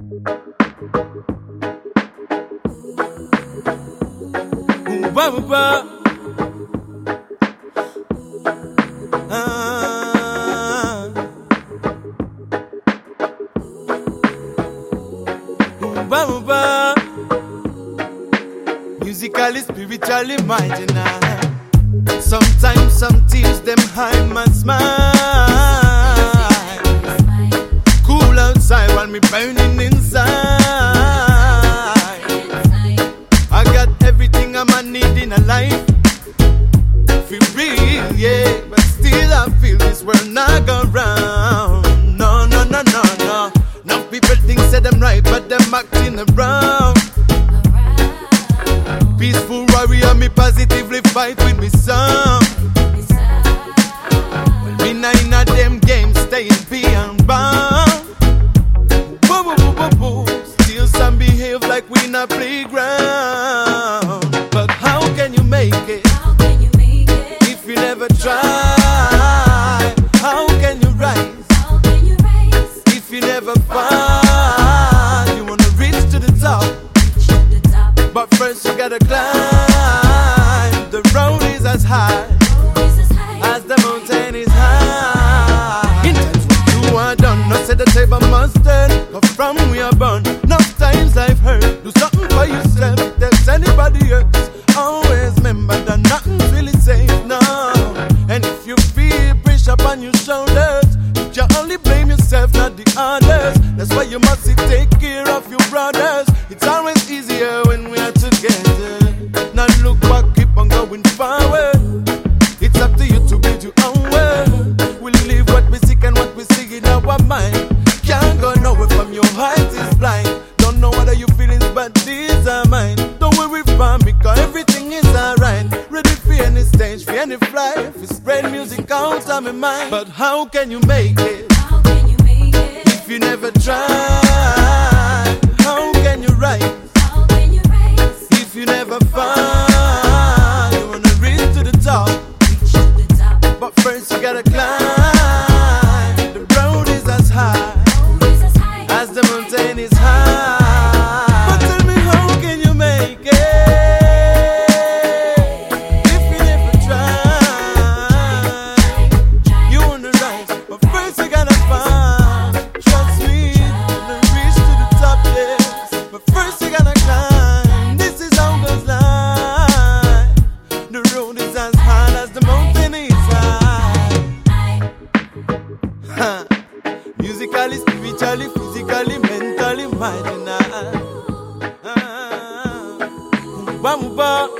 Musically, spiritually, minding now. Sometimes some tears them hide my smile. Cool outside while me burning inside. I got everything I'm need in a life. Feel real, yeah, but still I feel this world not go round. No, no, no, no, no. No people think say them right, but them acting around. Peaceful warrior, me positively fight with me son. Well, me not in a them games, staying beyond bound. Boo, boo, boo, boo, boo. Still some behave like we in a playground. But how can you make it? If you never try? How can you rise? If you never fall? You wanna reach to the top, but first you gotta climb. The road is as high as the mountain is high. In times when you are done, not say the table must turn, but from we are born. Enough times I've heard, do something for yourself, there's anybody else. Always remember that nothing's really safe now. And if you feel pressure upon your shoulders, you only blame yourself, not the others. That's why you must take care of your brothers. It's always easier when we are together. Now look back, keep on going forward. It's up to you to build your own world. We live what we seek and what we see in our mind. Can't go nowhere from your heart is blind. Don't know what are your feelings, but these are mine. Don't worry for me, cause everything is alright. Ready for any stage, for any flight. We spread music out of my mind. But how can you make it? If you never try? How can you rise? If you never fall? You wanna reach to the top, but first you gotta climb. The road is as high as the mountain is high. But tell me, how can you make it if you never try? You wanna rise, but first you gotta fall. Trust me, you'll reach to the top, yes, but first you gotta climb. This is how goes life. The road is as high as the mountain is high. Musically, spiritually, physically, mentally, minding. Bamba.